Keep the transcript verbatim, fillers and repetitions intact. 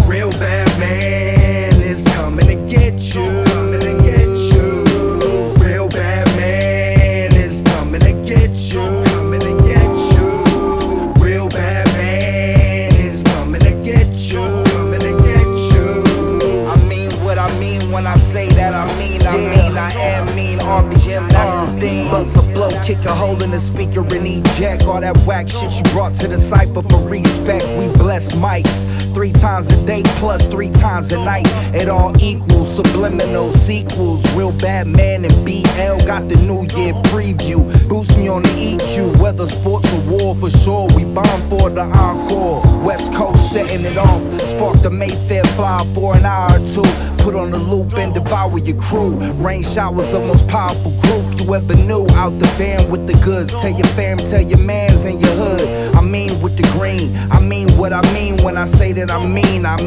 Real bad man is coming to get you. Coming to get you. Real bad man is coming to get you. Coming to get you. Real bad man is coming to get you. Coming to get you. I mean what I mean when I say that I mean I Yeah. mean I am mean R B M, that's Uh, the thing. Bust a flow, kick a hole in the speaker and eject all that whack shit you brought to the cypher for respect. We bless mics three times a day plus three times a night. It all equals subliminal sequels. Real bad man and B L got the New Year preview. Boost me on the E Q. Whether sports or war, for sure we bomb for the encore. West Coast setting it off. Spark the Mayfair fly for an hour or two. Put on the loop and devour your crew. Rain showers, the most powerful group you ever knew. Out the van with the goods. Tell your fam, tell your mans in your hood. I mean with the green. I mean what I mean when I say that I mean. I